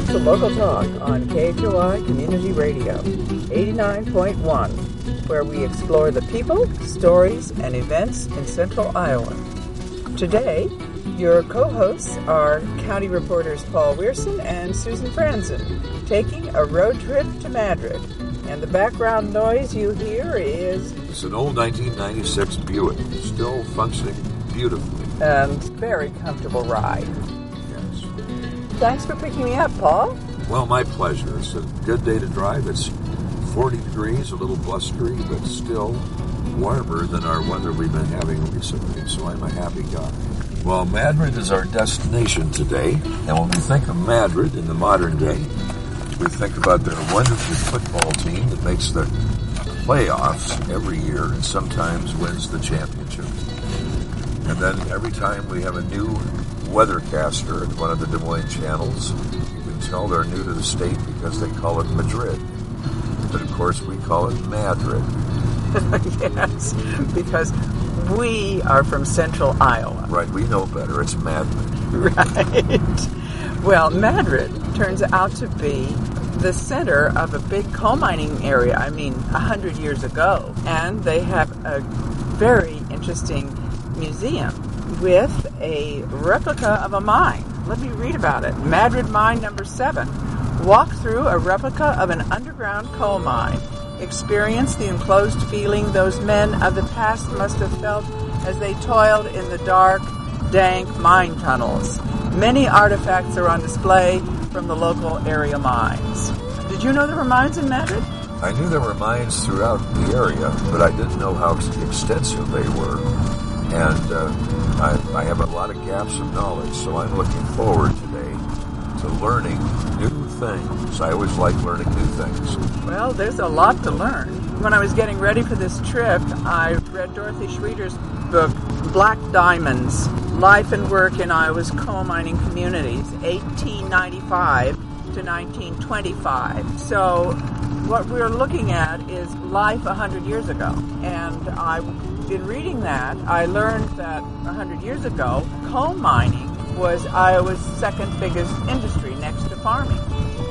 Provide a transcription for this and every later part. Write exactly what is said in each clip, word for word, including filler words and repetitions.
to Local Talk on K H O I Community Radio, eighty-nine point one, where we explore the people, stories, and events in Central Iowa. Today, your co-hosts are County reporters Paul Weirson and Susan Franzen, taking a road trip to Madrid. And the background noise you hear is... It's an old nineteen ninety-six Buick, still functioning beautifully. And very comfortable ride. Yes. Thanks for picking me up, Paul. Well, my pleasure. It's a good day to drive. It's forty degrees, a little blustery, but still warmer than our weather we've been having recently, so I'm a happy guy. Well, Madrid is our destination today, and when we think of Madrid in the modern day, we think about their wonderful football team that makes the playoffs every year and sometimes wins the championship. And then every time we have a new weathercaster at one of the Des Moines channels, you can tell they're new to the state because they call it Madrid. But of course we call it Madrid. Yes, because we are from Central Iowa. Right, we know better. It's Madrid. Right. Well, Madrid turns out to be the center of a big coal mining area, I mean, a hundred years ago. And they have a very interesting museum with a replica of a mine. Let me read about it. Madrid Mine Number seven. Walk through a replica of an underground coal mine. Experience the enclosed feeling those men of the past must have felt as they toiled in the dark, dank mine tunnels. Many artifacts are on display from the local area mines. Did you know there were mines in Madrid? I knew there were mines throughout the area, but I didn't know how extensive they were. And uh, I, I have a lot of gaps of knowledge, so I'm looking forward today to learning new things. I always like learning new things. Well, there's a lot to learn. When I was getting ready for this trip, I read Dorothy Schweiter's book, Black Diamonds, Life and Work in Iowa's Coal Mining Communities, eighteen ninety-five to nineteen twenty-five. So what we're looking at is life one hundred years ago. And I, in reading that, I learned that one hundred years ago, coal mining was Iowa's second biggest industry next to farming.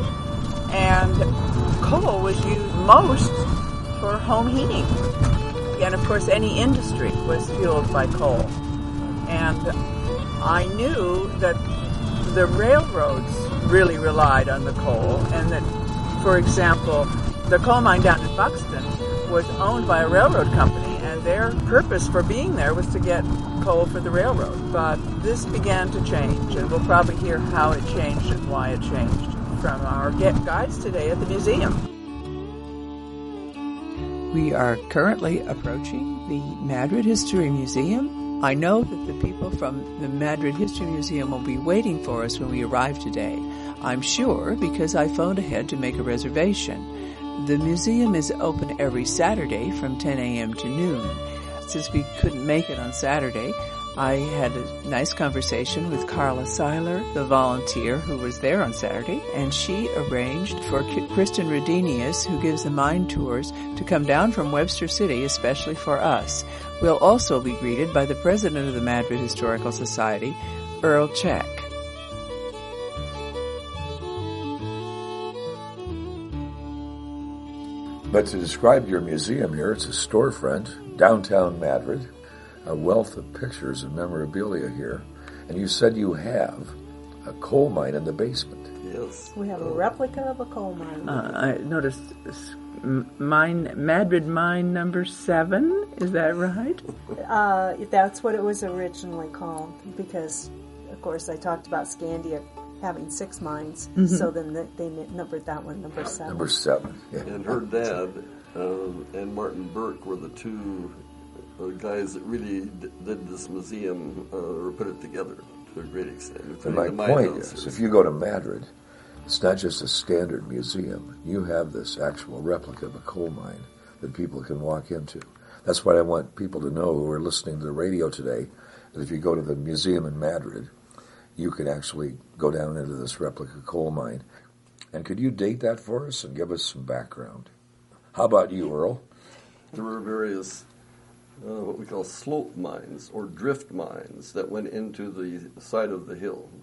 And coal was used most for home heating. And of course, any industry was fueled by coal. And I knew that the railroads really relied on the coal, and that, for example, the coal mine down in Buxton was owned by a railroad company, and their purpose for being there was to get coal for the railroad. But this began to change, and we'll probably hear how it changed and why it changed from our guides today at the museum. We are currently approaching the Madrid History Museum. I know that the people from the Madrid History Museum will be waiting for us when we arrive today. I'm sure because I phoned ahead to make a reservation. The museum is open every Saturday from ten a.m. to noon. Since we couldn't make it on Saturday, I had a nice conversation with Carla Seiler, the volunteer who was there on Saturday, and she arranged for Kristen Rodinius, who gives the mine tours, to come down from Webster City, especially for us. We'll also be greeted by the president of the Madrid Historical Society, Earl Check. But to describe your museum here, it's a storefront, downtown Madrid, a wealth of pictures and memorabilia here. And you said you have a coal mine in the basement. Yes. We have a replica of a coal mine. Uh, I noticed mine, Madrid Mine Number seven. Is that right? Uh, that's what it was originally called, because, of course, I talked about Scandia having six mines, mm-hmm. so then they, they numbered that one number seven. Number seven. Yeah. And her dad uh, and Martin Burke were the two uh, guys that really d- did this museum, uh, or put it together to a great extent. And my point is, if you go to Madrid, it's not just a standard museum. You have this actual replica of a coal mine that people can walk into. That's what I want people to know who are listening to the radio today, that if you go to the museum in Madrid, you can actually go down into this replica coal mine. And could you date that for us and give us some background? How about you, Earl? There were various uh, what we call slope mines or drift mines that went into the side of the hill.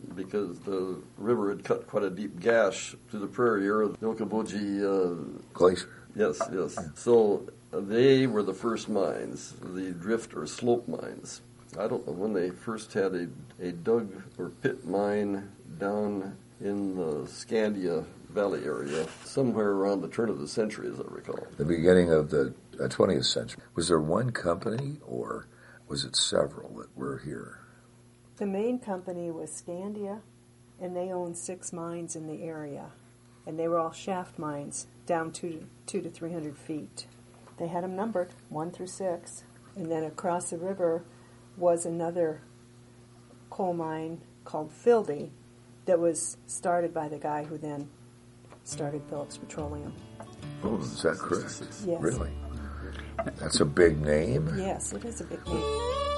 because the river had cut quite a deep gash through the prairie area of the Okoboji uh, Glacier. Yes, yes. So uh, they were the first mines, the drift or slope mines. I don't know when they first had a, a dug or pit mine down in the Scandia Valley area, somewhere around the turn of the century, as I recall. The beginning of the uh, twentieth century. Was there one company, or was it several that were here? The main company was Scandia, and they owned six mines in the area. And they were all shaft mines, down two to, two to three hundred feet. They had them numbered, one through six. And then across the river was another coal mine called Philby that was started by the guy who then started Phillips Petroleum. Oh, is that correct? Yes. Really? That's a big name. Yes, it is a big name.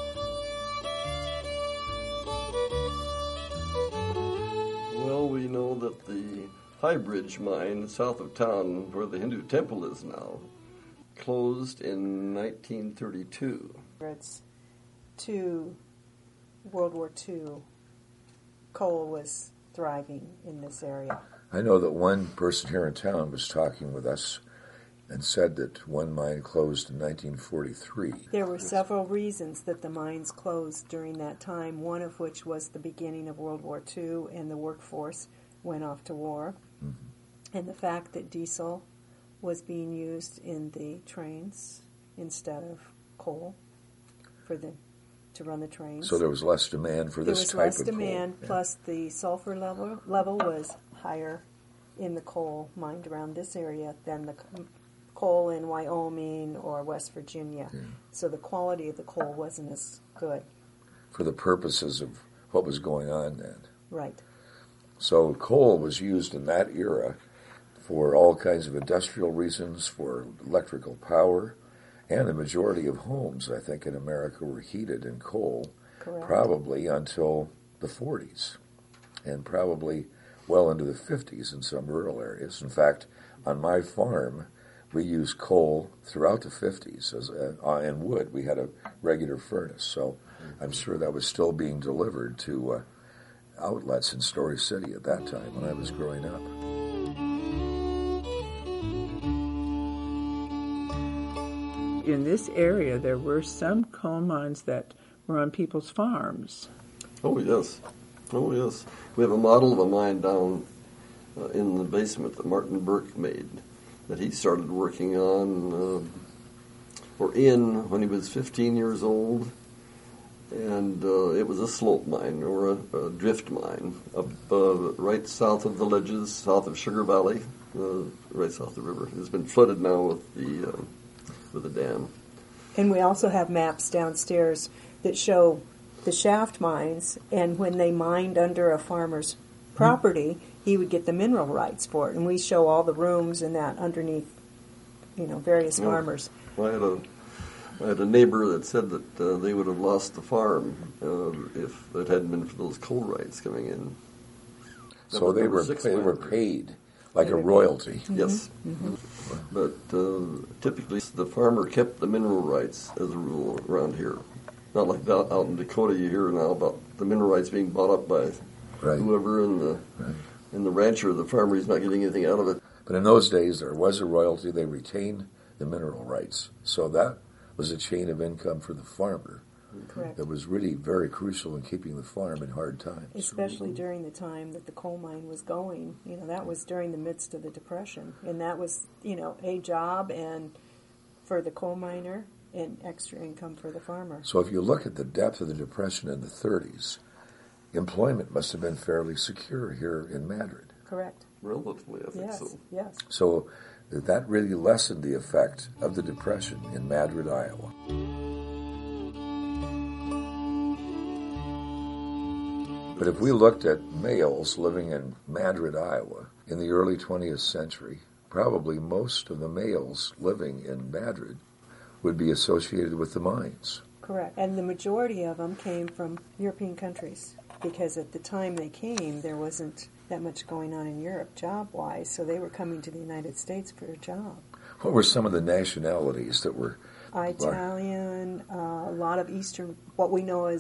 Well, we know that the High Bridge mine south of town, where the Hindu temple is now, closed in nineteen thirty-two. It's to World War Two, coal was thriving in this area. I know that one person here in town was talking with us and said that one mine closed in nineteen forty-three. There were several reasons that the mines closed during that time, one of which was the beginning of World War Two and the workforce went off to war. Mm-hmm. And the fact that diesel was being used in the trains instead of coal for the to run the trains. So there was less demand for this type of coal. There was less demand, plus the sulfur level level was higher in the coal mined around this area than the coal in Wyoming or West Virginia. Yeah. So the quality of the coal wasn't as good. For the purposes of what was going on then. Right. So coal was used in that era for all kinds of industrial reasons, for electrical power, and the majority of homes, I think, in America were heated in coal. Correct. Probably until the forties, and probably well into the fifties in some rural areas. In fact, on my farm, we used coal throughout the fifties as a, uh, and wood. We had a regular furnace, so I'm sure that was still being delivered to uh, outlets in Story City at that time when I was growing up. In this area, there were some coal mines that were on people's farms. Oh, yes. Oh, yes. We have a model of a mine down uh, in the basement that Martin Burke made that he started working on uh, or in when he was fifteen years old. And uh, it was a slope mine or a, a drift mine up uh, right south of the ledges, south of Sugar Valley, uh, right south of the river. It's been flooded now with the uh, with the dam. And we also have maps downstairs that show the shaft mines, and when they mined under a farmer's property, he would get the mineral rights for it. And we show all the rooms and that underneath, you know, various Yeah. farmers. I had a I had a neighbor that said that uh, they would have lost the farm uh, if it hadn't been for those coal rights coming in. So they were they were paid like a royalty. Mm-hmm. Yes. Mm-hmm. But uh, typically the farmer kept the mineral rights as a rule around here. Not like that out in Dakota you hear now about the mineral rights being bought up by right. whoever, and the right. and the rancher, the farmer, is not getting anything out of it. But in those days there was a royalty. They retained the mineral rights. So that was a chain of income for the farmer. Correct. That was really very crucial in keeping the farm in hard times. Especially during the time that the coal mine was going. You know, that was during the midst of the Depression. And that was, you know, a job and for the coal miner and extra income for the farmer. So if you look at the depth of the Depression in the thirties, employment must have been fairly secure here in Madrid. Correct. Relatively, I think yes, so. Yes. So that really lessened the effect of the Depression in Madrid, Iowa. But if we looked at males living in Madrid, Iowa, in the early twentieth century, probably most of the males living in Madrid would be associated with the mines. Correct. And the majority of them came from European countries, because at the time they came, there wasn't that much going on in Europe job-wise, so they were coming to the United States for a job. What were some of the nationalities that were... Italian, uh, a lot of Eastern, what we know as of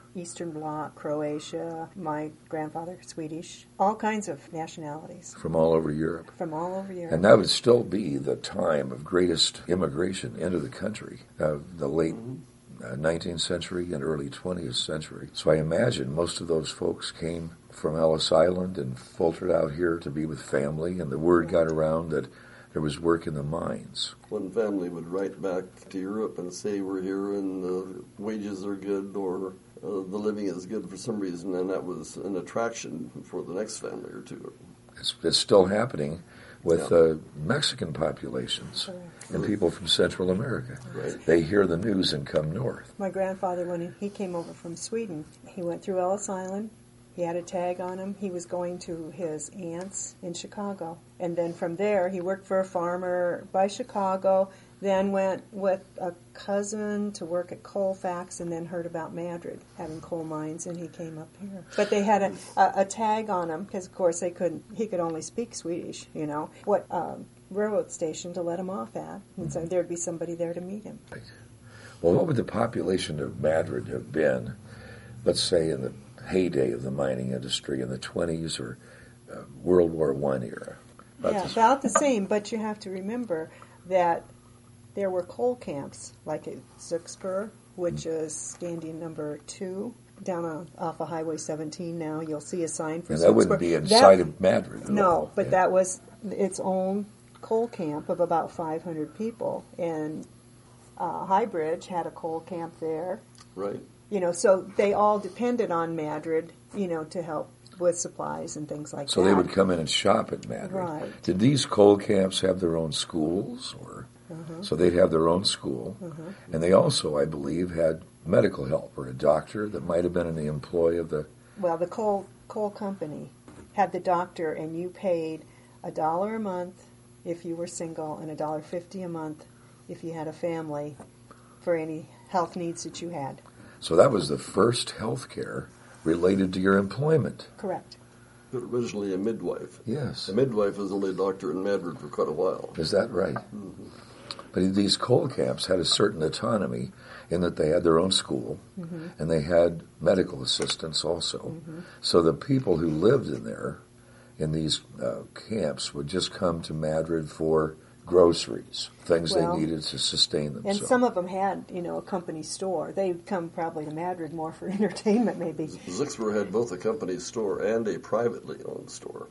Eastern Bloc, Croatia, my grandfather Swedish, all kinds of nationalities. From all over Europe. From all over Europe. And that would still be the time of greatest immigration into the country, uh, the late uh, nineteenth century and early twentieth century. So I imagine most of those folks came from Ellis Island and filtered out here to be with family, and the word got around that there was work in the mines. One family would write back to Europe and say we're here and the wages are good, or uh, the living is good for some reason, and that was an attraction for the next family or two. It's, it's still happening with yeah. uh, Mexican populations and people from Central America. Right. They hear the news and come north. My grandfather, when he came over from Sweden, he went through Ellis Island. He had a tag on him. He was going to his aunt's in Chicago. And then from there, he worked for a farmer by Chicago, then went with a cousin to work at Colfax, and then heard about Madrid having coal mines, and he came up here. But they had a, a, a tag on him, because, of course, they couldn't. He could only speak Swedish, you know, what um, railroad station to let him off at. And so there'd be somebody there to meet him. Well, what would the population of Madrid have been, let's say, in the heyday of the mining industry in the twenties or uh, World War One era? About Yeah, this- about the same, but you have to remember that there were coal camps, like at Zuxpur, which is standing number two, down on, off of Highway seventeen now. You'll see a sign for And Zuxpur. that wouldn't be inside of Madrid at No, all. but Yeah. that was its own coal camp of about five hundred people. And uh, High Bridge had a coal camp there. Right. You know, so they all depended on Madrid, you know, to help with supplies and things like So that. they would come in and shop at Madrid. Right. Did these coal camps have their own schools? or Uh-huh. So they'd have their own school. Uh-huh. And they also, I believe, had medical help or a doctor that might have been in the employ of the... Well, the coal coal company had the doctor, and you paid a dollar a month if you were single, and a dollar fifty a month if you had a family for any health needs that you had. So that was the first health care related to your employment. Correct. But originally a midwife. Yes. A midwife was only a doctor in Madrid for quite a while. Is that right? Mm-hmm. But these coal camps had a certain autonomy in that they had their own school, Mm-hmm. and they had medical assistants also. Mm-hmm. So the people who lived in there, in these uh, camps, would just come to Madrid for groceries, things Well, they needed to sustain And themselves. some of them had, you know, a company store. They'd come probably to Madrid more for entertainment, maybe. Zuxpur had both a company store and a privately owned store,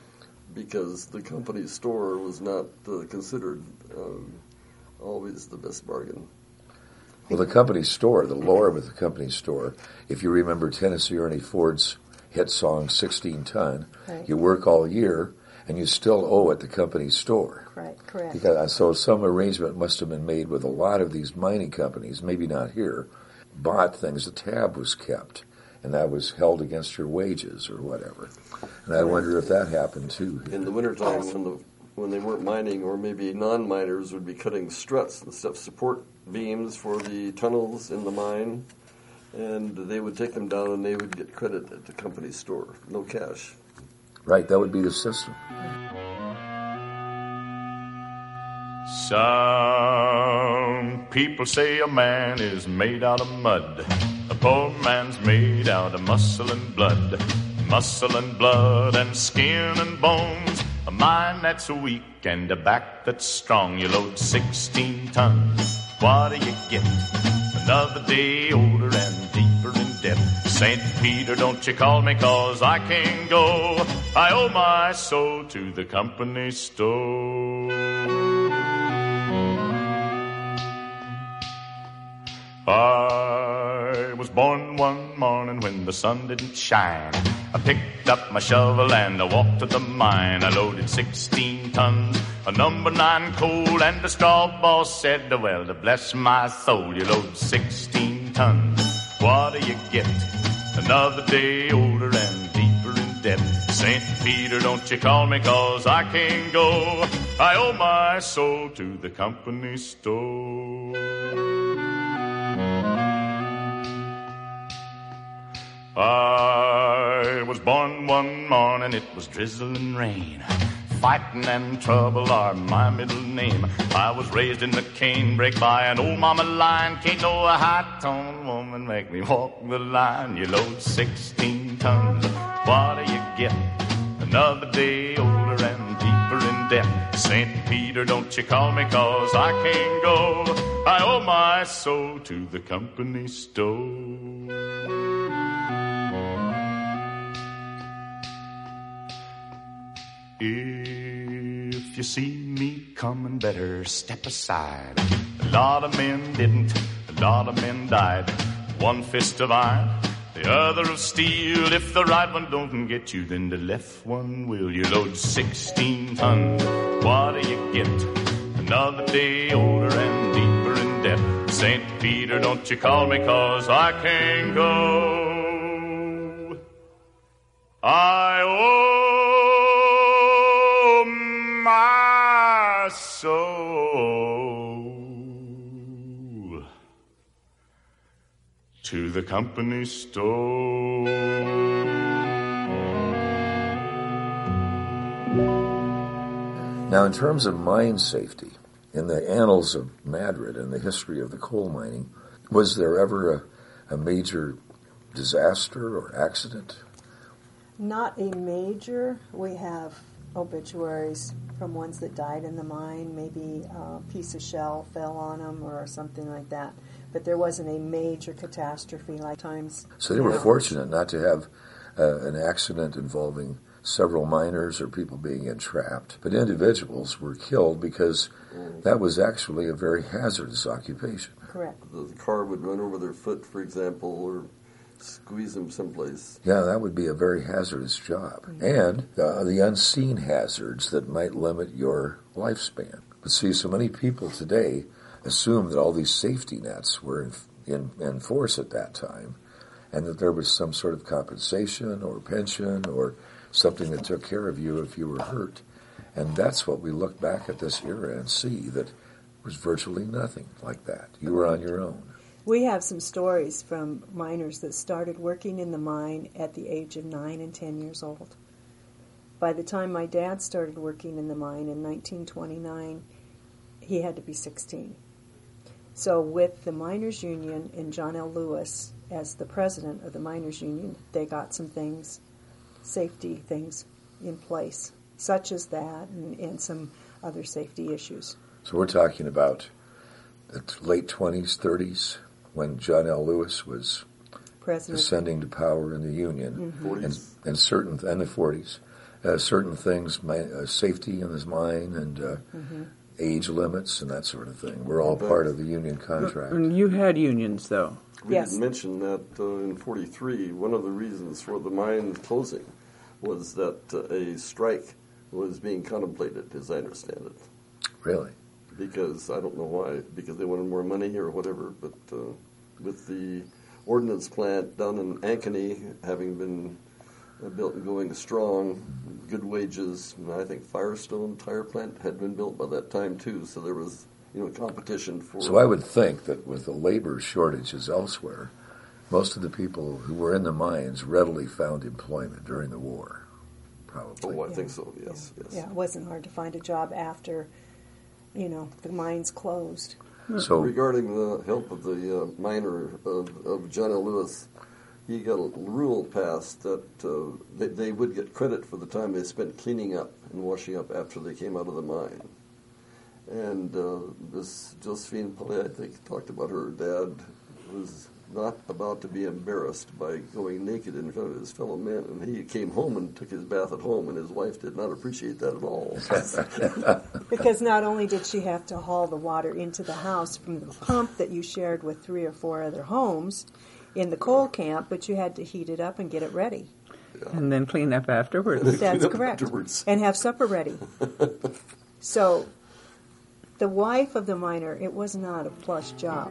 because the company store was not uh, considered um, always the best bargain. Well, the company store, the lore with the company store, if you remember Tennessee Ernie Ford's hit song sixteen ton, Right. you work all year and you still owe at the company store. Right, correct. Because, so some arrangement must have been made with a lot of these mining companies, maybe not here, bought things, a tab was kept, and that was held against your wages or whatever. And I wonder if that happened too. In the wintertime, when the when they weren't mining, or maybe non-miners would be cutting struts and stuff, support beams for the tunnels in the mine, and they would take them down and they would get credit at the company store, no cash. Right, that would be the system. Some people say a man is made out of mud. A poor man's made out of muscle and blood. Muscle and blood and skin and bones. A mind that's weak and a back that's strong. You load sixteen tons. What do you get? Another day older and deeper in debt. Saint Peter, don't you call me, 'cause I can't go. I owe my soul to the company store. I was born one morning when the sun didn't shine. I picked up my shovel and I walked to the mine. I loaded sixteen tons of number nine coal, and the straw boss said, well, to bless my soul, you load sixteen tons. What do you get? Another day older and deeper in debt. Saint Peter, don't you call me, 'cause I can't go. I owe my soul to the company store. I was born one morning, it was drizzling rain. Fighting and trouble are my middle name. I was raised in the canebrake by an old mama lion. Can't no high-toned woman make me walk the line. You load sixteen tons, what do you get? Another day older and deeper in debt. Saint Peter, don't you call me, cause I can't go. I owe my soul to the company store. If you see me coming, better step aside. A lot of men didn't, a lot of men died. One fist of iron, the other of steel. If the right one don't get you, then the left one will. You load sixteen tons, what do you get? Another day older and deeper in debt. Saint Peter, don't you call me, cause I can't go. I owe my soul to the company store. Now, in terms of mine safety, in the annals of Madrid and the history of the coal mining, was there ever a, a major disaster or accident? Not a major. We have obituaries from ones that died in the mine. Maybe a piece of shell fell on them or something like that. But there wasn't a major catastrophe like times. So they were fortunate not to have uh, an accident involving several miners or people being entrapped. But individuals were killed because that was actually a very hazardous occupation. Correct. The car would run over their foot, for example, or squeeze them someplace. Yeah, that would be a very hazardous job. Mm-hmm. And uh, the unseen hazards that might limit your lifespan. But see, so many people today assume that all these safety nets were in, in, in force at that time, and that there was some sort of compensation or pension or something that took care of you if you were hurt. And that's what we look back at this era and see, that was virtually nothing like that. You were on your own. We have some stories from miners that started working in the mine at the age of nine and ten years old. By the time my dad started working in the mine in nineteen twenty-nine, he had to be sixteen. So with the Miners Union and John L. Lewis as the president of the Miners Union, they got some things, safety things in place, such as that and, and some other safety issues. So we're talking about the late twenties, thirties, when John L. Lewis was President. Ascending to power in the Union, mm-hmm. and, and certain and the forties, uh, certain things, uh, safety in his mine and uh, mm-hmm. age limits and that sort of thing. We're all part of the union contract. And you had unions, though. We yes. didn't mention that uh, in forty-three, one of the reasons for the mine closing was that uh, a strike was being contemplated, as I understand it. Really? Because, I don't know why, because they wanted more money or whatever, but uh, with the ordnance plant down in Ankeny having been uh, built and going strong, good wages, and I think Firestone tire plant had been built by that time too, so there was, you know, competition for... So I would think that with the labor shortages elsewhere, most of the people who were in the mines readily found employment during the war, probably. Oh, I yeah. think so, yes, yeah. yes. Yeah, it wasn't hard to find a job after, you know, the mines closed. So regarding the help of the uh, miner of, of John L. Lewis, he got a rule passed that uh, they, they would get credit for the time they spent cleaning up and washing up after they came out of the mine. And uh, this Josephine Palais, I think, talked about her dad was not about to be embarrassed by going naked in front of his fellow men. And he came home and took his bath at home, and his wife did not appreciate that at all. Because not only did she have to haul the water into the house from the pump that you shared with three or four other homes in the coal camp, but you had to heat it up and get it ready. Yeah. And then clean up afterwards. That's correct. Afterwards. And have supper ready. So the wife of the miner, it was not a plush job.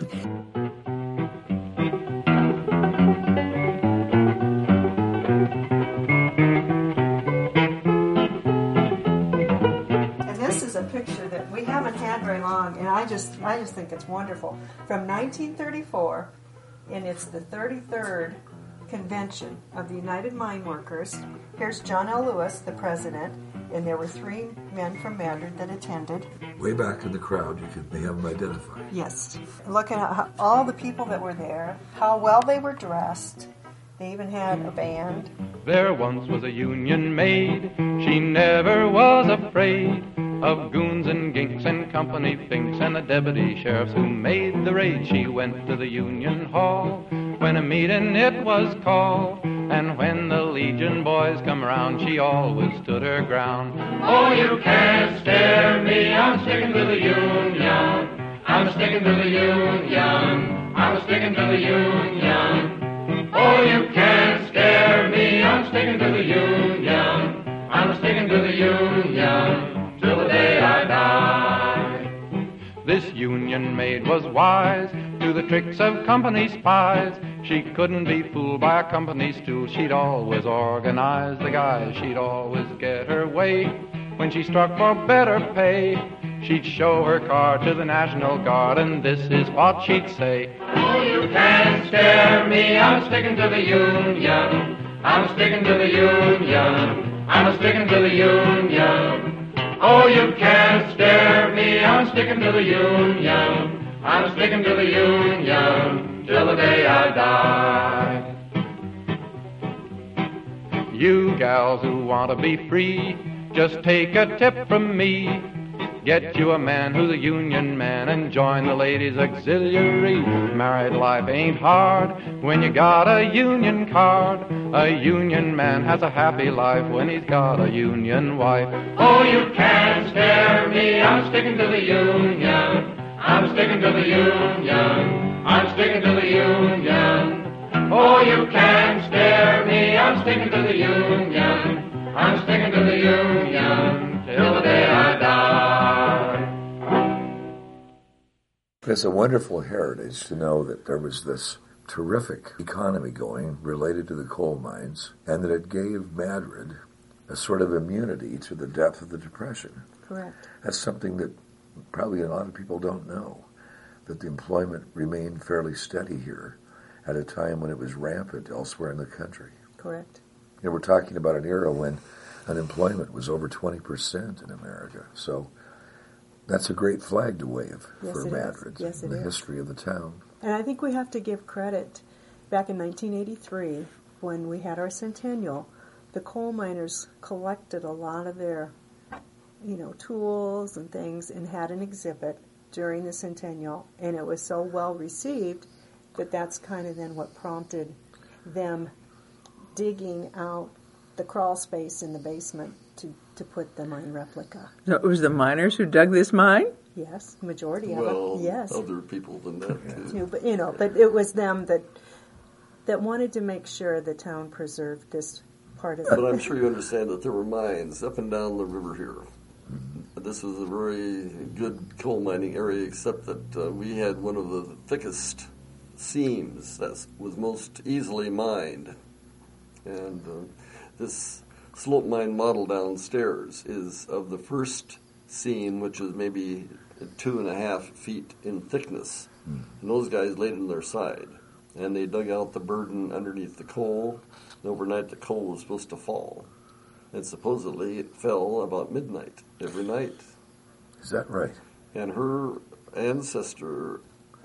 Picture that we haven't had very long, and I just I just think it's wonderful. From nineteen thirty-four, and it's the thirty-third convention of the United Mine Workers. Here's John L. Lewis, the president, and there were three men from Madrid that attended. Way back in the crowd, you could may have them identified. Yes. Looking at how, all the people that were there, how well they were dressed. They even had a band. There once was a Union maid. She never was afraid of goons and ginks and company finks and the deputy sheriffs who made the raid. She went to the Union Hall when a meeting it was called. And when the Legion boys come around, she always stood her ground. Oh, you can't scare me, I'm sticking to the Union. I'm sticking to the Union. I'm sticking to the Union. Oh, you can't scare me, I'm sticking to the Union. I'm sticking to the Union till the day I die. This Union maid was wise to the tricks of company spies. She couldn't be fooled by a company stool. She'd always organize the guys. She'd always get her way. When she struck for better pay, she'd show her card to the National Guard, and this is what she'd say. Oh, you can't scare me, I'm sticking to the Union. I'm sticking to the Union. I'm sticking to the Union. Oh, you can't scare me, I'm sticking to the Union. I'm sticking to the Union till the day I die. You gals who want to be free, just take a tip from me. Get you a man who's a union man and join the ladies' auxiliary. Married life ain't hard when you got a union card. A union man has a happy life when he's got a union wife. Oh, you can't scare me, I'm sticking to the union. I'm sticking to the union. I'm sticking to the union. Oh, you can't scare me, I'm sticking to the union. I'm sticking to the union till the day I die. It's a wonderful heritage to know that there was this terrific economy going related to the coal mines, and that it gave Madrid a sort of immunity to the depth of the Depression. Correct. That's something that probably a lot of people don't know, that the employment remained fairly steady here at a time when it was rampant elsewhere in the country. Correct. You know, we're talking about an era when unemployment was over twenty percent in America. So that's a great flag to wave yes, for Madrid yes, in the is. history of the town. And I think we have to give credit. Back in nineteen eighty-three, when we had our centennial, the coal miners collected a lot of their, you know, tools and things and had an exhibit during the centennial, and it was so well received that that's kind of then what prompted them digging out the crawl space in the basement to, to put the mine replica. So it was the miners who dug this mine? Yes, majority of well, it. Yes, other people than that too. too, but you know, but it was them that that wanted to make sure the town preserved this part of it. But I'm sure you understand that there were mines up and down the river here. This was a very good coal mining area, except that uh, we had one of the thickest seams that was most easily mined. And uh, this slope mine model downstairs is of the first seam, which is maybe two and a half feet in thickness. Mm. And those guys laid it on their side. And they dug out the burden underneath the coal. And overnight the coal was supposed to fall. And supposedly it fell about midnight every night. Is that right? And her ancestor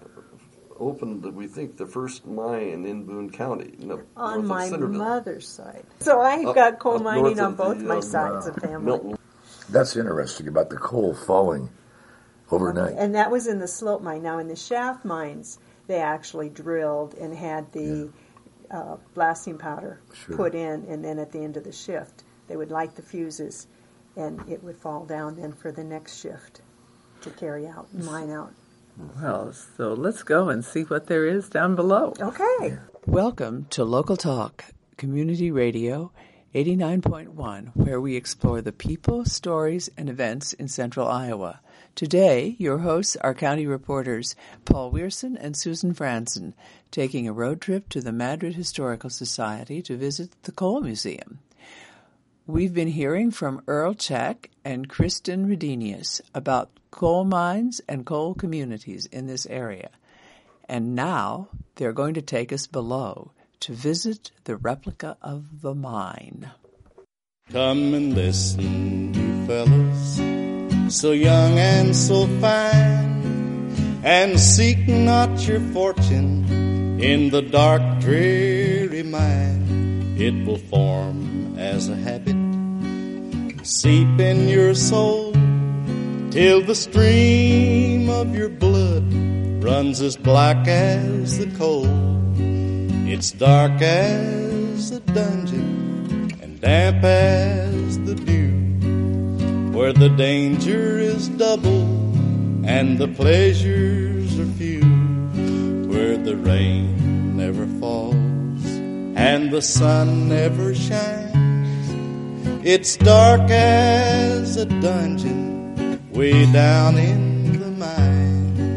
opened, we think, the first mine in Boone County. In the, on my Centerville. Mother's side. So I've up, got coal mining on of both the, my um, sides uh, of family. Milton. That's interesting about the coal falling overnight. And that was in the slope mine. Now in the shaft mines, they actually drilled and had the yeah. uh, blasting powder sure. put in, and then at the end of the shift, they would light the fuses, and it would fall down then for the next shift to carry out, mine out. Well, so let's go and see what there is down below. Okay. Welcome to Local Talk, Community Radio eighty-nine point one, where we explore the people, stories, and events in central Iowa. Today, your hosts are county reporters Paul Weirson and Susan Franson, taking a road trip to the Madrid Historical Society to visit the Coal Museum. We've been hearing from Earl Check and Kristen Redenius about coal mines and coal communities in this area. And now they're going to take us below to visit the replica of the mine. Come and listen, you fellas, so young and so fine, and seek not your fortune in the dark, dreary mine. It will form as a habit, seep in your soul, till the stream of your blood runs as black as the coal. It's dark as a dungeon and damp as the dew, where the danger is double and the pleasures are few, where the rain never falls and the sun never shines. It's dark as a dungeon way down in the mine.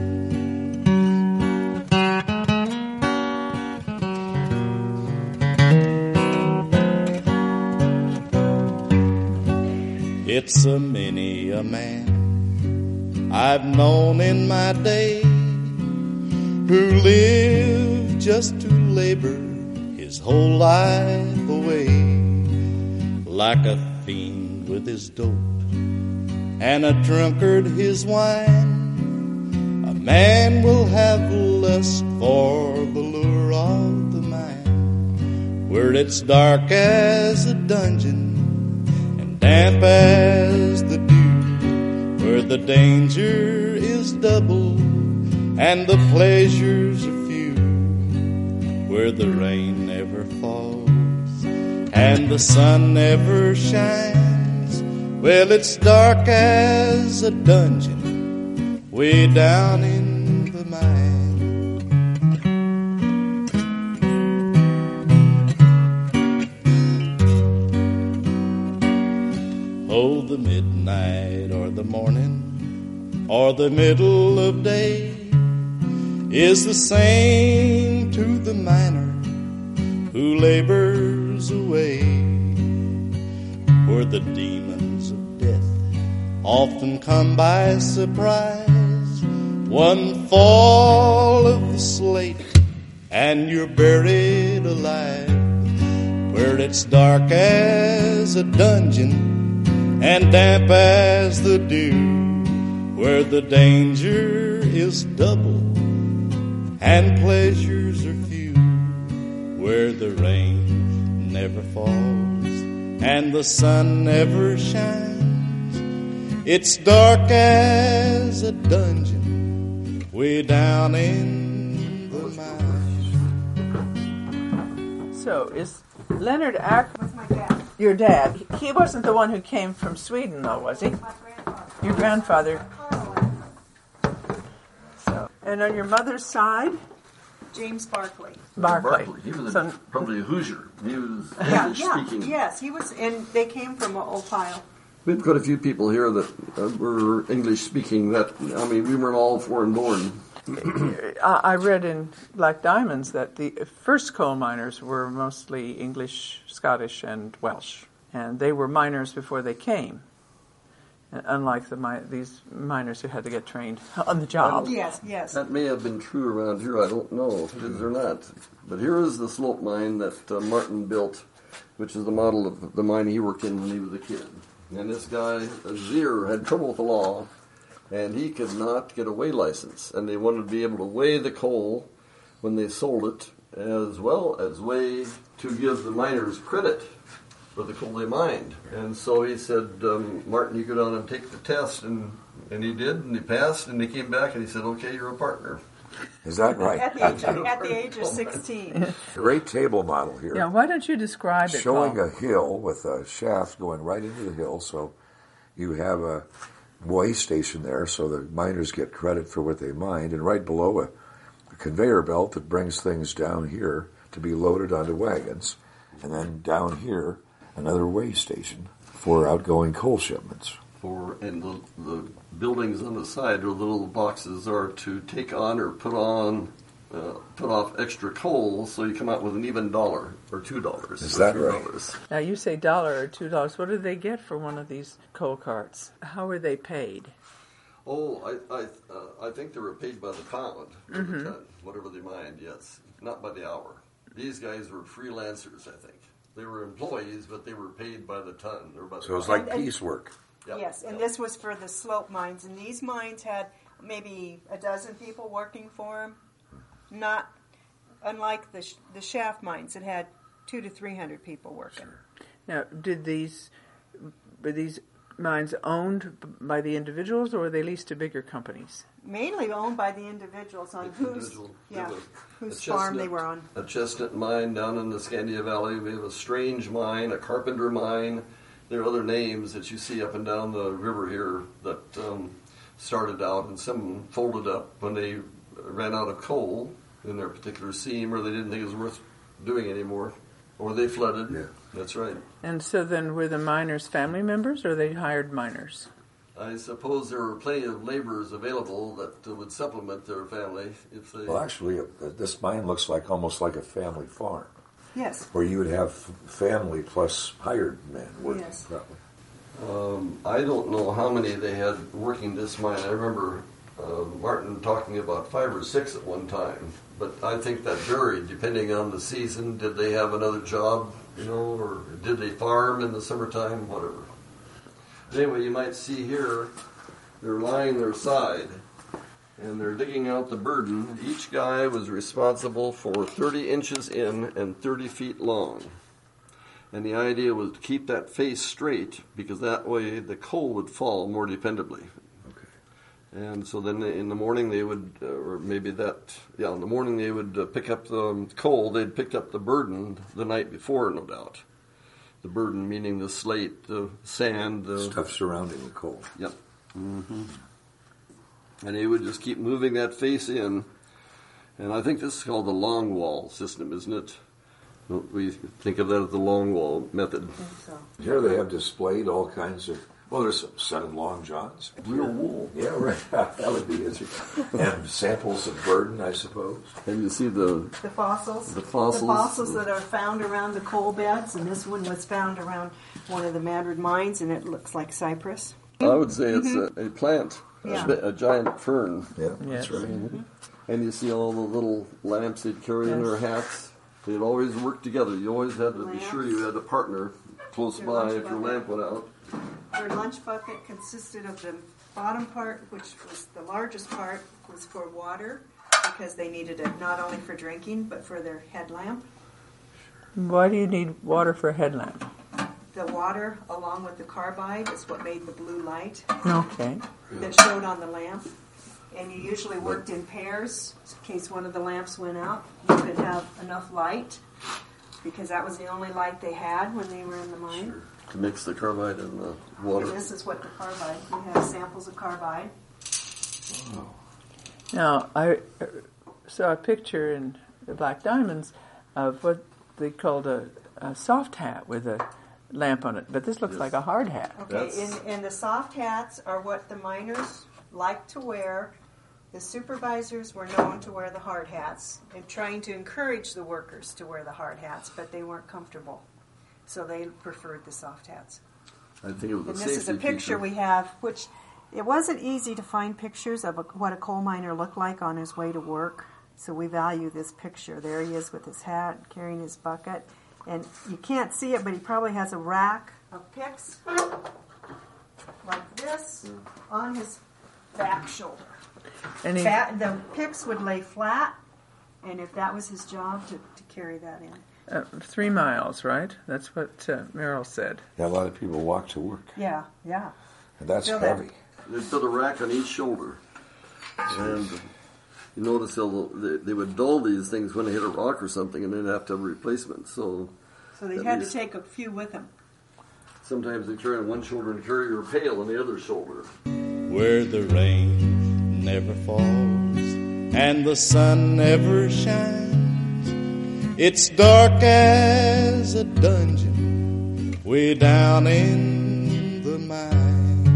It's a many a man I've known in my day who lived just to labor his whole life away, like a fiend with his dope and a drunkard his wine. A man will have lust for the lure of the mine, where it's dark as a dungeon and damp as the dew, where the danger is double and the pleasures are few, where the rain never falls and the sun never shines. Well, it's dark as a dungeon way down in the mine. Oh, the midnight or the morning or the middle of day is the same to the miner who labors away, where the demons of death often come by surprise. One fall of the slate and you're buried alive, where it's dark as a dungeon and damp as the dew, where the danger is double and pleasures are few, where the rain never falls and the sun never shines. It's dark as a dungeon way down in the mine. So is Leonard Ackerman That's my dad. your dad? He wasn't the one who came from Sweden, though, was he? My grandfather. Your grandfather. So, and on your mother's side, James Barkley. Barclay. Barkley. He was So- a, probably a Hoosier. He was Yeah, English yeah, speaking. yes, he was, and they came from Ohio. We have quite a few people here that uh, were English speaking. That I mean, we weren't all foreign born. I I read in Black Diamonds that the first coal miners were mostly English, Scottish, and Welsh, and they were miners before they came. Unlike the mi- these miners who had to get trained on the job. Yes, yes. That may have been true around here. I don't know if it is or not. But here is the slope mine that uh, Martin built, which is the model of the mine he worked in when he was a kid. And this guy, Zier, had trouble with the law, and he could not get a weigh license. And they wanted to be able to weigh the coal when they sold it, as well as weigh to give the miners credit for the coal they mined. And so he said, um, Martin, you go down and take the test. And, and he did, and he passed, and he came back, and he said, okay, you're a partner. Is that right? At the age of, at the age of sixteen. Great table model here. Yeah, why don't you describe it, Showing Paul? a hill with a shaft going right into the hill, so you have a weigh station there, so the miners get credit for what they mined, and right below a, a conveyor belt that brings things down here to be loaded onto wagons, and then down here another weigh station for outgoing coal shipments. For and the, the buildings on the side, or the little boxes, are to take on or put on, uh, put off extra coal, so you come out with an even dollar or two dollars. Is or that three right? dollars. Now you say dollar or two dollars. What do they get for one of these coal carts? How are they paid? Oh, I I uh, I think they were paid by the pound, or Mm-hmm. the ton, whatever they mined. Yes, not by the hour. These guys were freelancers, I think. They were employees, but they were paid by the ton. Or by the So it was ton. like piecework. Yep. Yes, and Yep. this was for the slope mines, and these mines had maybe a dozen people working for them. Not unlike the sh- the shaft mines, it had two to three hundred people working. Now, did these were these mines owned by the individuals, or were they leased to bigger companies? Mainly owned by the individuals on whose Individual. yeah There was whose a farm they chestnut- were on. A chestnut mine down in the Scandia Valley. We have a Strange mine, a Carpenter mine. There are other names that you see up and down the river here that um, started out, and some folded up when they ran out of coal in their particular seam, or they didn't think it was worth doing anymore, or they flooded. Yeah. That's right. And so then were the miners family members, or they hired miners? I suppose there were plenty of laborers available that uh, would supplement their family if they. Well, actually, uh, this mine looks like almost like a family farm, Yes. where you would have family plus hired men working. Yes. Probably. Um, I don't know how many they had working this mine. I remember uh, Martin talking about five or six at one time, but I think that varied depending on the season. Did they have another job, you know, or did they farm in the summertime, whatever. Anyway, you might see here, they're lying their side, and they're digging out the burden. Each guy was responsible for thirty inches in and thirty feet long. And the idea was to keep that face straight, because that way the coal would fall more dependably. Okay. And so then in the morning they would, uh, or maybe that, yeah, in the morning they would uh, pick up the um, coal. They'd picked up the burden the night before, no doubt. The burden meaning the slate, the sand, the Stuff surrounding the coal. Yep. Mm-hmm. And they would just keep moving that face in. And I think this is called the long wall system, isn't it? We think of that as the long wall method. So. Here they have displayed all kinds of, well, there's a set of long johns. Real wool. Yeah, right. That would be interesting. And samples of burden, I suppose. And you see the The fossils. The fossils. The fossils that are found around the coal beds, and this one was found around one of the Madrid mines, and it looks like cypress. I would say it's a, a plant, Yeah. a, bi- a giant fern. Yeah, Yes. that's right. And you see all the little lamps they'd carry in their hats. They'd always work together. You always had to be sure you had a partner close Their by lunch if your bucket. lamp went out. Their lunch bucket consisted of the bottom part, which was the largest part, was for water, because they needed it not only for drinking, but for their headlamp. Why do you need water for a headlamp? The water, along with the carbide, is what made the blue light Okay. that showed on the lamp. And you usually worked in pairs, in case one of the lamps went out. You could have enough light, because that was the only light they had when they were in the mine. To mix the carbide and the And water. this is what the carbide, we have samples of carbide. Now, I uh, saw a picture in the Black Diamonds of what they called a, a soft hat with a lamp on it, but this looks Yes. like a hard hat. Okay, That's- and, and the soft hats are what the miners like to wear. The supervisors were known to wear the hard hats and trying to encourage the workers to wear the hard hats, but they weren't comfortable. So they preferred the soft hats. I think it was a And safety this is a picture feature. we have, which it wasn't easy to find pictures of a, what a coal miner looked like on his way to work. So we value this picture. There he is with his hat, carrying his bucket. And you can't see it, but he probably has a rack of picks like this on his back shoulder. And he, Fat, the picks would lay flat, and if that was his job, to, to carry that in. uh, three miles, right? That's what uh, Merrill said. Yeah, a lot of people walk to work, Yeah, yeah. and that's Feel that. heavy. They put a rack on each shoulder. And you notice they'll, they, they would dull these things when they hit a rock or something, and they'd have to have a replacement. So So they At had least- to take a few with them. sometimes they carry on one shoulder and carry your pail on the other shoulder. Where the rain never falls and the sun never shines. It's dark as a dungeon way down in the mine.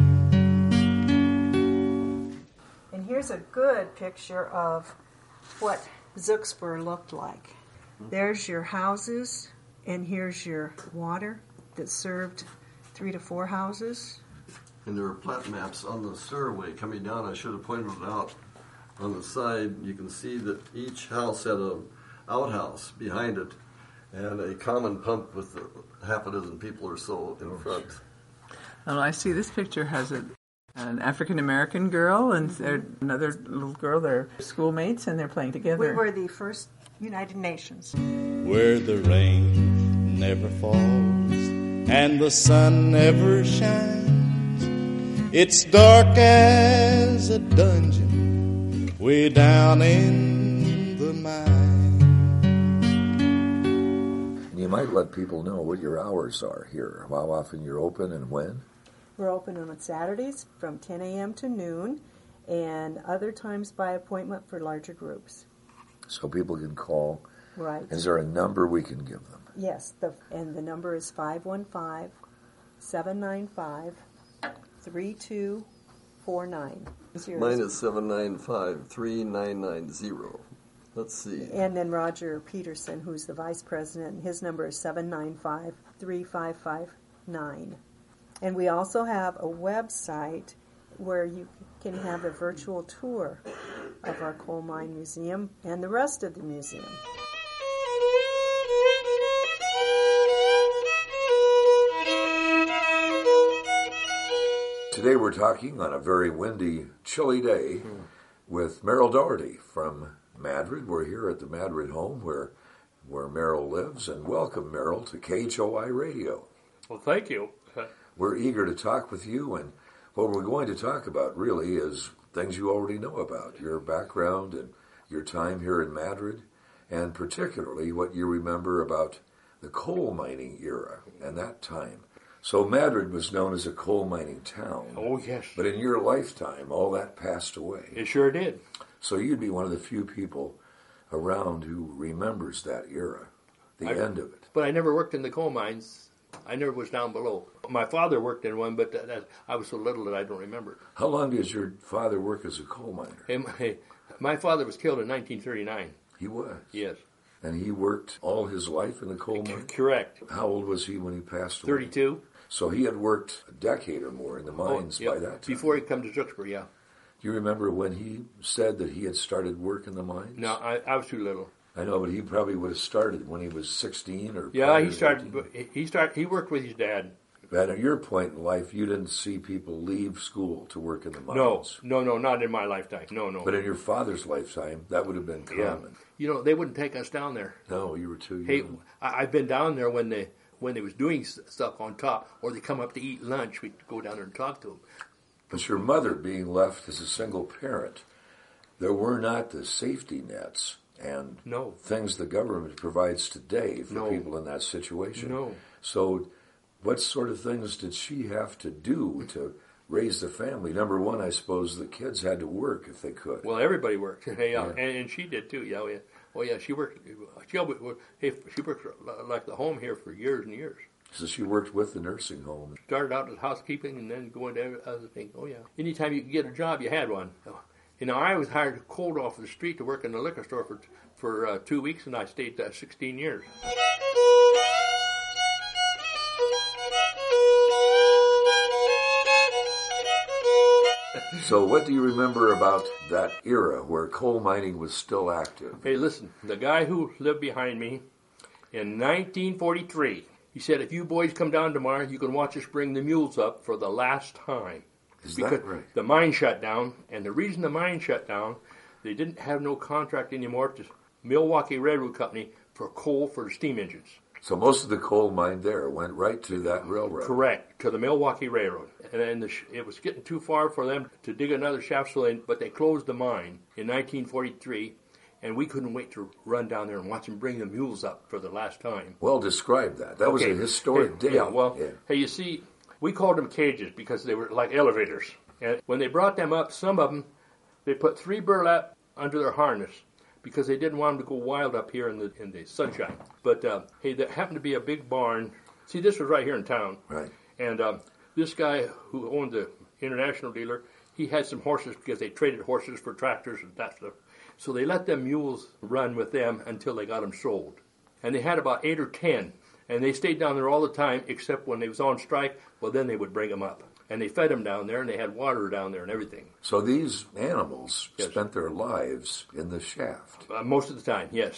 And here's a good picture of what Zooksburg looked like. There's your houses, and here's your water that served three to four houses. And there are plat maps on the stairway coming down. I should have pointed it out. On the side, you can see that each house had a outhouse behind it, and a common pump with half a dozen people or so in front. Well, I see this picture has a, an African-American girl and Mm-hmm. another little girl. They're schoolmates, and they're playing together. We were the first United Nations. Where the rain never falls and the sun never shines. It's dark as a dungeon way down in the mine. You might let people know what your hours are here, how often you're open and when. We're open on Saturdays from ten a.m. to noon, and other times by appointment for larger groups. So people can call. Right. Is there a number we can give them? Yes, the, and the number is five one five, seven nine five, three two four nine. Mine is seven nine five, three nine nine zero. Let's see. And then Roger Peterson, who's the vice president, his number is seven nine five, three five five nine. And we also have a website where you can have a virtual tour of our coal mine museum and the rest of the museum. Today we're talking on a very windy, chilly day with Merrill Doherty from Madrid. We're here at the Madrid home where where Merrill lives, and welcome, Merrill, to K H O I Radio. Well, thank you. We're eager to talk with you, and what we're going to talk about really is things you already know about, your background and your time here in Madrid, and particularly what you remember about the coal mining era and that time. So Madrid was known as a coal mining town. Oh, yes. But in your lifetime, all that passed away. It sure did. So you'd be one of the few people around who remembers that era, the I, end of it. But I never worked in the coal mines. I never was down below. My father worked in one, but that, that, I was so little that I don't remember. How long does your father work as a coal miner? Hey, my, my father was killed in nineteen thirty-nine. He was? Yes. And he worked all his life in the coal mine? Correct. How old was he when he passed away? thirty-two. So he had worked a decade or more in the mines oh, yeah. by that time. Before he come to Tewksbury, yeah. Do you remember when he said that he had started work in the mines? No, I, I was too little. I know, but he probably would have started when he was sixteen or yeah. He started. eighteen. He started. He worked with his dad. But at your point in life, you didn't see people leave school to work in the mines. No, no, no, not in my lifetime. No, no. But in your father's lifetime, that would have been common. Yeah. You know, they wouldn't take us down there. No, you were too young. Hey, I, I've been down there when they when they was doing stuff on top, or they come up to eat lunch. We'd go down there and talk to them. But your mother being left as a single parent, there were not the safety nets and no. things the government provides today for no. people in that situation. No. So what sort of things did she have to do to raise the family? Number one, I suppose the kids had to work if they could. Well, everybody worked. Hey, yeah. Yeah. And, and she did too. Yeah, oh, yeah. Oh, yeah, she worked. She, hey, she worked like the home here for years and years. So she worked with the nursing home. Started out as housekeeping and then going to other things. Oh, yeah. Anytime you could get a job, you had one. You know, I was hired cold off the street to work in the liquor store for for uh, two weeks, and I stayed uh, sixteen years. So what do you remember about that era where coal mining was still active? Hey, listen, the guy who lived behind me in nineteen forty-three, he said, if you boys come down tomorrow, you can watch us bring the mules up for the last time. Is because that right? The mine shut down, and the reason the mine shut down, they didn't have no contract anymore to Milwaukee Railroad Company for coal for the steam engines. So most of the coal mine there went right to that railroad. Correct, to the Milwaukee Railroad. And then the sh- it was getting too far for them to dig another shaft, so they, but they closed the mine in nineteen forty-three, and we couldn't wait to run down there and watch them bring the mules up for the last time. Well, describe that. That was okay. a historic hey, day. Yeah, well, yeah. hey, you see, we called them cages because they were like elevators. And when they brought them up, some of them, they put three burlap under their harness because they didn't want them to go wild up here in the in the sunshine. But, uh, hey, there happened to be a big barn. See, this was right here in town. Right. And um, this guy who owned the international dealer, he had some horses because they traded horses for tractors and that stuff. So they let them mules run with them until they got them sold. And they had about eight or ten. And they stayed down there all the time, except when they was on strike, well, then they would bring them up. And they fed them down there, and they had water down there and everything. So these animals yes. spent their lives in the shaft. Uh, most of the time, yes.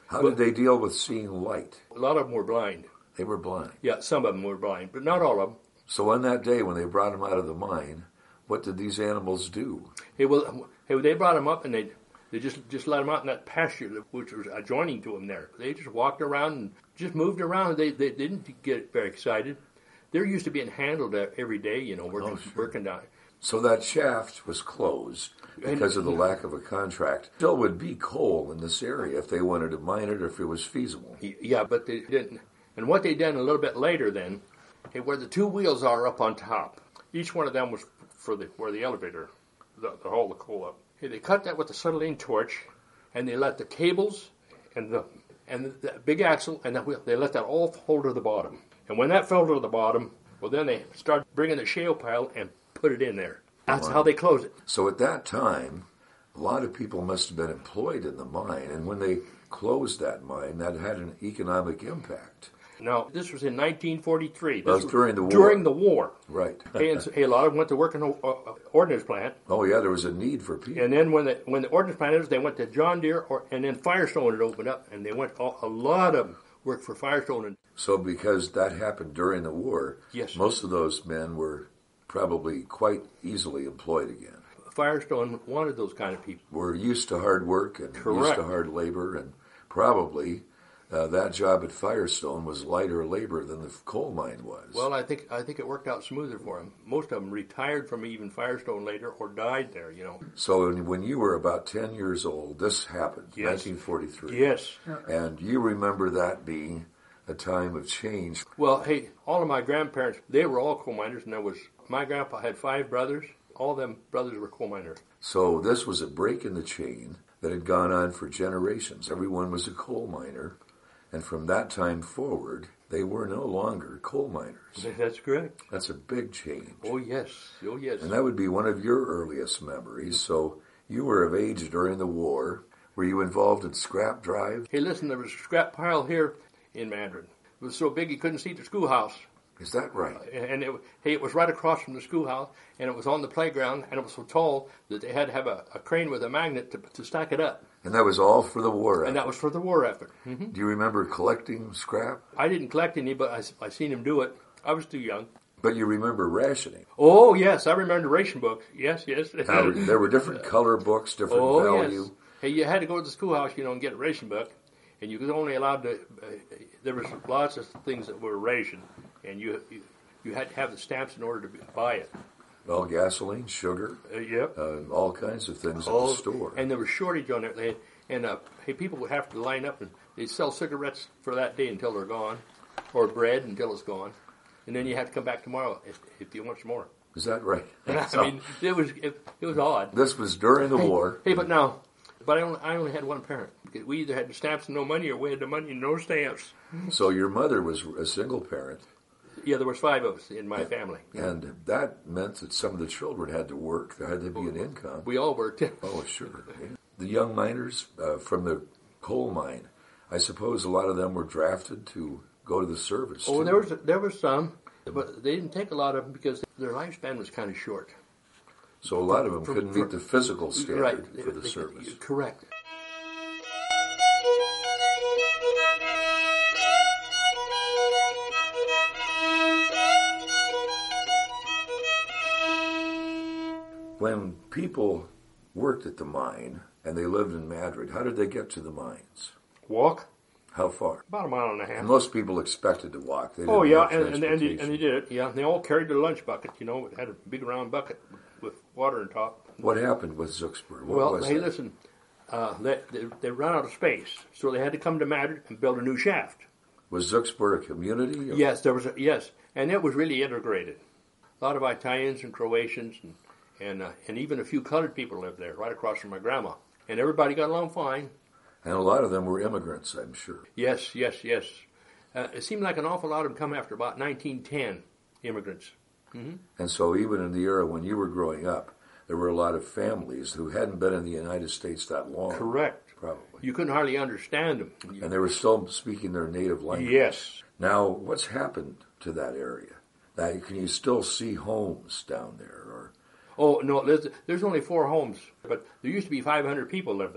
How But- did they deal with seeing light? A lot of them were blind. They were blind. Yeah, some of them were blind, but not all of them. So on that day when they brought them out of the mine, what did these animals do? Hey, well, hey, they brought them up and they they just just let them out in that pasture that- which was adjoining to them there. They just walked around and just moved around. They they didn't get very excited. They're used to being handled every day, you know, working Oh, sure. working down. So that shaft was closed because of the lack of a contract. Still would be coal in this area if they wanted to mine it or if it was feasible. Yeah, but they didn't. And what they done a little bit later then, hey, where the two wheels are up on top, each one of them was for the where the elevator, the, the haul the coal up. Hey, they cut that with the acetylene torch, and they let the cables and the and the, the big axle and the wheel, they let that all fall to the bottom. And when that fell to the bottom, well, then they started bringing the shale pile and put it in there. That's Wow. how they close it. So at that time, a lot of people must have been employed in the mine, and when they closed that mine, that had an economic impact. Now, this was in nineteen forty-three. This That was during the war. During the war. Right. Hey, and, hey, a lot of them went to work in an uh, ordnance plant. Oh yeah, there was a need for people. And then when the when the ordnance plant is, they went to John Deere, or and then Firestone had opened up, and they went all, a lot of them worked for Firestone. And So because that happened during the war, Yes. most of those men were probably quite easily employed again. Firestone wanted those kind of people. Were used to hard work and used Correct. to hard labor, and probably uh, that job at Firestone was lighter labor than the coal mine was. Well, I think I think it worked out smoother for them. Most of them retired from even Firestone later, or died there. You know. So when- when you were about ten years old, this happened, Yes. nineteen forty-three. Yes. And you remember that being a time of change. Well, hey, all of my grandparents, they were all coal miners, and there was my grandpa had five brothers. All of them brothers were coal miners. So this was a break in the chain that had gone on for generations. Everyone was a coal miner, and from that time forward, they were no longer coal miners. That's correct. That's a big change. Oh yes. Oh yes. And that would be one of your earliest memories. So you were of age during the war. Were you involved in scrap drive? Hey, listen, there was a scrap pile here in Mandarin. It was so big you couldn't see the schoolhouse. Is that right? And it, hey, it was right across from the schoolhouse, and it was on the playground, and it was so tall that they had to have a, a crane with a magnet to, to stack it up. And that was all for the war effort. And that was for the war effort. hmm Do you remember collecting scrap? I didn't collect any, but I, I seen him do it. I was too young. But you remember rationing. Oh, yes, I remember the ration books. Yes, yes. Now, there were different color books, different oh, value. yes. Hey, you had to go to the schoolhouse, you know, and get a ration book, and you was only allowed to. Uh, there was lots of things that were rationed, and you you, you had to have the stamps in order to buy it. Well, gasoline, sugar, Uh, yep. uh, all kinds of things Oh, at the store. And there was shortage on it. They, and uh, hey, people would have to line up and they'd sell cigarettes for that day until they're gone, or bread until it's gone, and then you have to come back tomorrow if, if you want some more. Is that right? I mean, it was it, it was odd. This was during the hey, war. Hey, but now, but I only I only had one parent because we either had the stamps and no money, or we had the money and no stamps. So your mother was a single parent. Yeah, there was five of us in my family. And that meant that some of the children had to work. There had to be an income. We all worked. Oh, sure. The young miners uh, from the coal mine, I suppose a lot of them were drafted to go to the service. Oh, too. there was there was some, but they didn't take a lot of them because their lifespan was kind of short. So a lot of them For- couldn't for- meet the physical standard Right. for the They- service. Correct. When people worked at the mine and they lived in Madrid, how did they get to the mines? Walk How far? about a mile and a half. And most people expected to walk. They didn't Oh yeah, have and, and, and, they, and they transportation. did it. Yeah, they all carried their lunch bucket. You know, it had a big round bucket with water on top. What happened with Zuxburg? What well, was hey, that? listen, uh, they, they they ran out of space, so they had to come to Madrid and build a new shaft. Was Zuxburg a community? or- Yes, there was a, yes, and it was really integrated. A lot of Italians and Croatians and and uh, and even a few colored people lived there, right across from my grandma, and everybody got along fine. And a lot of them were immigrants, I'm sure. Yes, yes, yes. Uh, it seemed like an awful lot of them come after about nineteen ten, immigrants. And so even in the era when you were growing up, there were a lot of families who hadn't been in the United States that long. Correct. Probably. You couldn't hardly understand them. And they were still speaking their native language. Yes. Now, what's happened to that area? Now, can you still see homes down there? Or Oh no, there's, there's only four homes, but there used to be five hundred people lived there.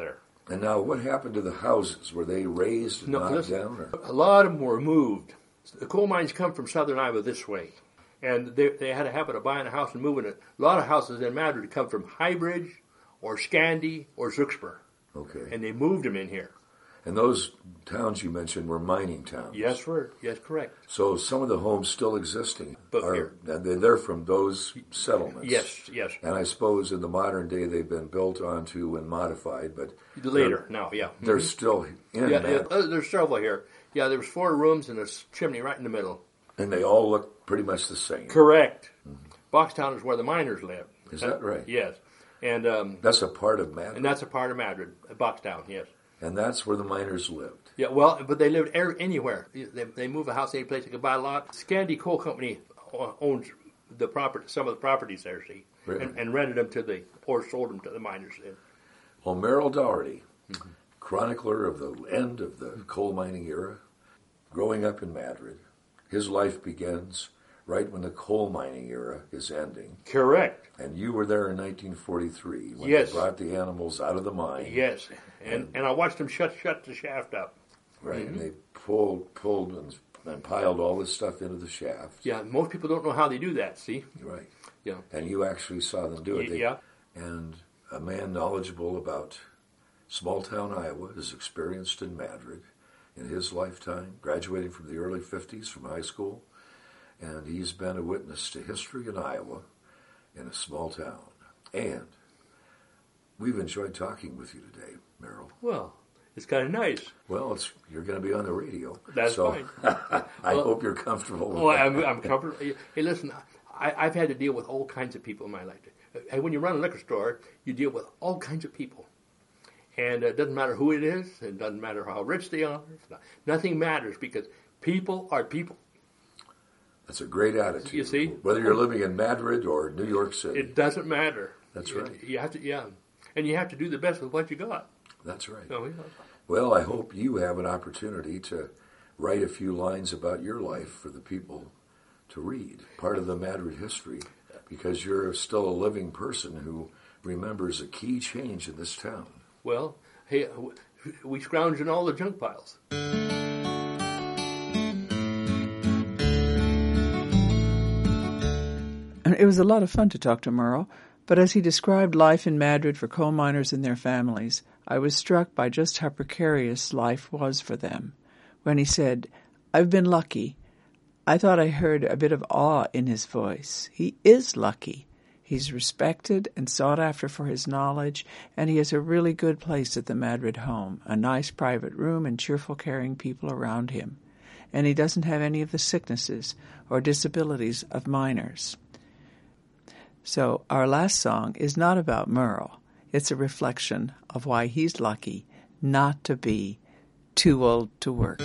And now, what happened to the houses? Were they razed and No, knocked listen, down? Or? a lot of them were moved. The coal mines come from southern Iowa this way, and they, they had a habit of buying a house and moving it. A lot of houses in Madrid come from Highbridge or Scandi or Zooksburg, Okay. and they moved them in here. And those towns you mentioned were mining towns. Yes, sir. Yes, correct. So some of the homes still existing But are, here. and they- they're from those settlements. Yes, yes. And I suppose in the modern day they've been built onto and modified, but Later, now, yeah. they're Mhm. still in Yeah, yeah, Madrid. uh, there's several here. Yeah, there was four rooms and a s- chimney right in the middle. And they all look pretty much the same. Correct. Boxtown is where the miners live. Is that right? Yes. And um, That's a part of Madrid. and that's a part of Madrid, uh, Boxtown, yes. And that's where the miners lived. Yeah, well, but they lived er- anywhere. They, they move a house any place, they could buy a lot. Scandi Coal Company o- owns the property, some of the properties there, see, Really? and, and rented them to the, or sold them to the miners. Well, Merrill Dougherty, chronicler of the end of the coal mining era, growing up in Madrid, his life begins right when the coal mining era is ending. Correct. And you were there in nineteen forty-three when Yes. they brought the animals out of the mine. Yes, and and I watched them shut shut the shaft up. Right, Mhm. and they pulled, pulled, and, and piled all this stuff into the shaft. Yeah, most people don't know how they do that. See, Right. yeah, And you actually saw them do it. Y- They- yeah. And a man knowledgeable about small town Iowa is experienced in Madrid in his lifetime, graduating from the early fifties from high school. And he's been a witness to history in Iowa in a small town. And we've enjoyed talking with you today, Merrill. well, it's kind of nice. Well, it's you're going to be on the radio. That's so fine. I Well- hope you're comfortable with Oh, that. I'm, I'm comfortable. Hey, listen, I, I've had to deal with all kinds of people in my life. And when you run a liquor store, you deal with all kinds of people. And it doesn't matter who it is. It doesn't matter how rich they are. Nothing matters because people are people. That's a great attitude. You see? Whether you're living in Madrid or New York City. It doesn't matter. That's You- right. You have to, yeah. And you have to do the best with what you got. That's right. Oh, yeah. Well, I hope you have an opportunity to write a few lines about your life for the people to read, part of the Madrid history, because you're still a living person who remembers a key change in this town. Well, hey, w- we scrounge in all the junk piles. And it was a lot of fun to talk to Merle, but as he described life in Madrid for coal miners and their families, I was struck by just how precarious life was for them. When he said, "I've been lucky," I thought I heard a bit of awe in his voice. He is lucky. He's respected and sought after for his knowledge, and he has a really good place at the Madrid home, a nice private room and cheerful, caring people around him. And he doesn't have any of the sicknesses or disabilities of miners. So our last song is not about Merle. It's a reflection of why he's lucky not to be too old to work.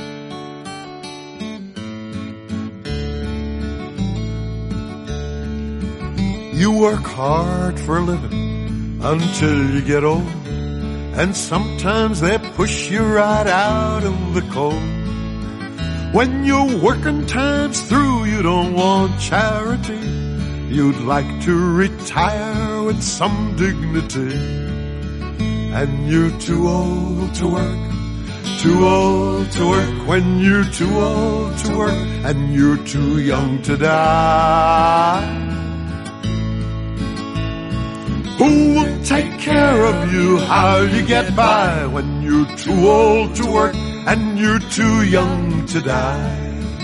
You work hard for a living until you get old, and sometimes they push you right out of the cold. When your working time's through, you don't want charity. You'd like to retire with some dignity. And you're too old to work, too old to work. When you're too old to work, and you're too young to die. Who will take care of you? How you get by when you're too old to work and you're too young to die?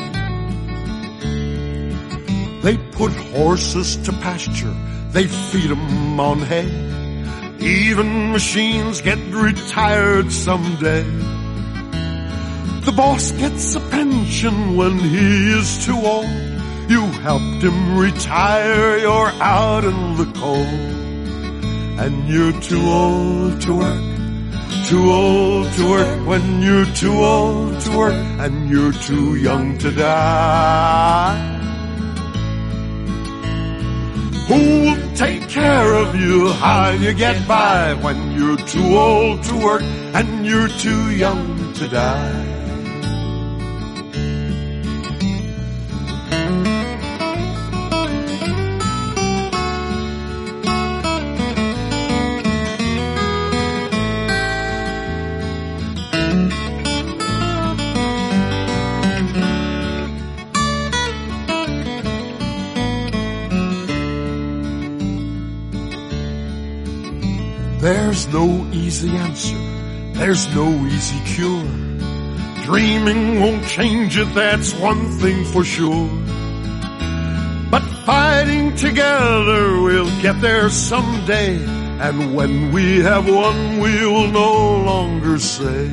They put horses to pasture, they feed 'em on hay. Even machines get retired someday. The boss gets a pension when he is too old. You helped him retire, you're out in the cold. And you're too old to work, too old to work. When you're too old to work and you're too young to die. Who will take care of you? How you get by when you're too old to work and you're too young to die? There's no easy answer, there's no easy cure. Dreaming won't change it, that's one thing for sure. But fighting together, we'll get there someday. And when we have won, we'll no longer say,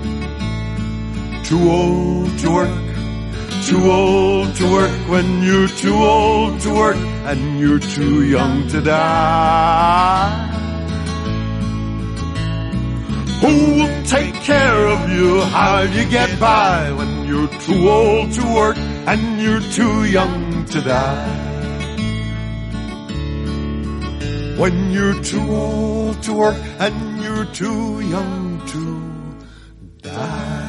too old to work, too old to work. When you're too old to work and you're too young to die. Who will take care of you? How'll you get by when you're too old to work and you're too young to die? When you're too old to work and you're too young to die.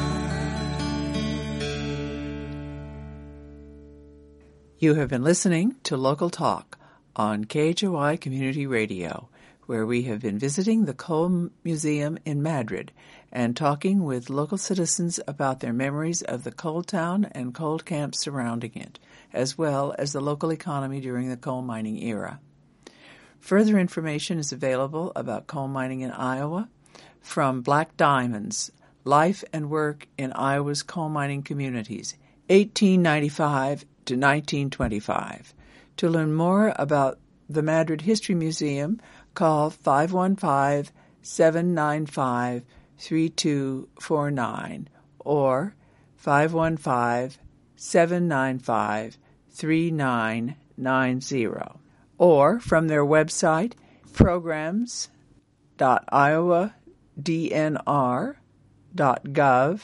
You have been listening to Local Talk on K H O I Community Radio, where we have been visiting the Coal Museum in Madrid and talking with local citizens about their memories of the coal town and coal camps surrounding it, as well as the local economy during the coal mining era. Further information is available about coal mining in Iowa from Black Diamonds, Life and Work in Iowa's Coal Mining Communities, eighteen ninety-five to nineteen twenty-five. To learn more about the Madrid History Museum, call five one five, seven nine five, three two four nine or five one five, seven nine five, three nine nine zero, or from their website, programs dot iowa d n r dot gov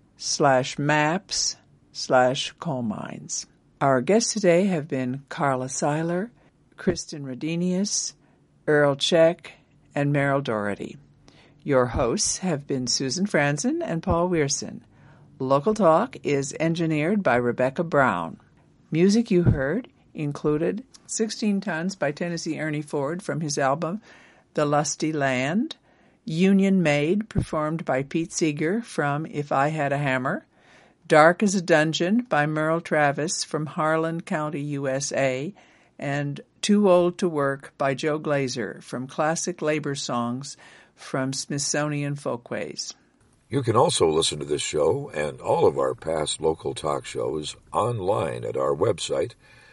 slash maps slash coal mines. Our guests today have been Carla Seiler, Kristen Rodinius, Earl Check, and Meryl Doherty. Your hosts have been Susan Franzen and Paul Weirson. Local Talk is engineered by Rebecca Brown. Music you heard included sixteen Tons by Tennessee Ernie Ford from his album The Lusty Land, Union Maid performed by Pete Seeger from If I Had a Hammer, Dark as a Dungeon by Merle Travis from Harlan County, U S A, and Too Old to Work by Joe Glazer from Classic Labor Songs from Smithsonian Folkways. You can also listen to this show and all of our past Local Talk shows online at our website,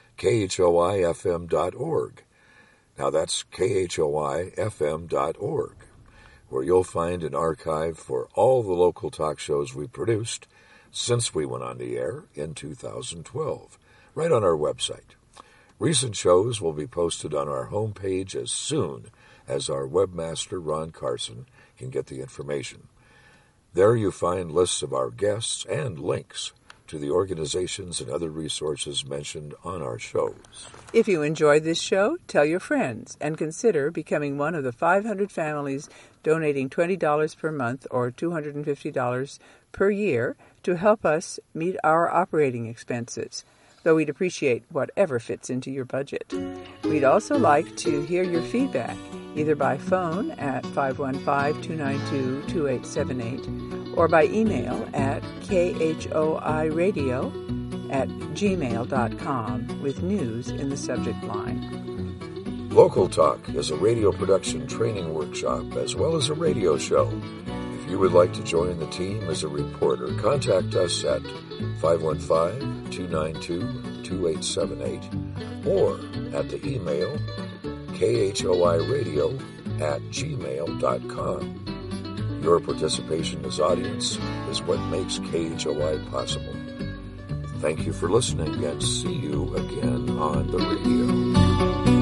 K H O I F M dot org. Now that's K H O I F M dot org, where you'll find an archive for all the Local Talk shows we produced since we went on the air in two thousand twelve, right on our website. Recent shows will be posted on our homepage as soon as our webmaster, Ron Carson, can get the information. There you find lists of our guests and links to the organizations and other resources mentioned on our shows. If you enjoyed this show, tell your friends and consider becoming one of the five hundred families donating twenty dollars per month or two hundred fifty dollars per year to help us meet our operating expenses, though we'd appreciate whatever fits into your budget. We'd also like to hear your feedback, either by phone at five one five, two nine two, two eight seven eight or by email at k h o i radio at gmail dot com with news in the subject line. Local Talk is a radio production training workshop as well as a radio show. If you would like to join the team as a reporter, contact us at five one five, two nine two, two eight seven eight or at the email k h o i radio at gmail dot com. Your participation as audience is what makes K H O I possible. Thank you for listening and see you again on the radio.